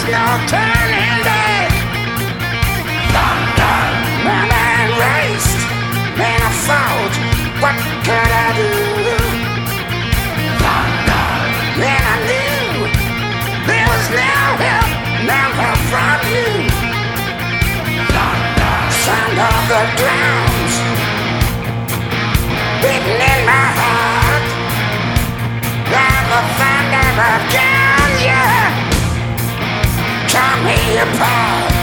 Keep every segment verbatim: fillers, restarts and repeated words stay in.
was no turning back. Man, I raced, man, I fought. What could I do? Man, I knew there was no help, no help from you. Sound of the drums beating in my heart. Like the thunder of gun, yeah. Tear me apart.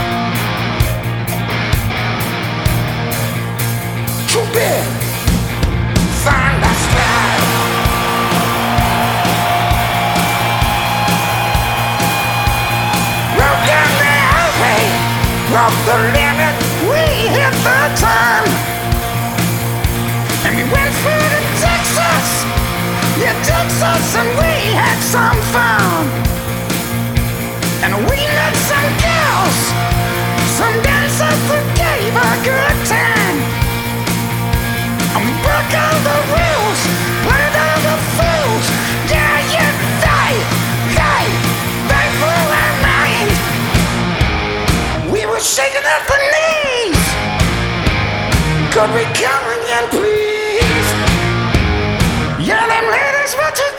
Too big, thunderstrike. Broke down the highway, broke the limit. We hit the turn, and we went through to Texas. Yeah, Texas, and we had some fun. And we met some girls, some dancers that gave a good time. And we broke all the rules, played all the fools. Yeah, yeah, they, they, they blew our mind. We were shaking at the knees. Could we come again, please? Yeah, them ladies were too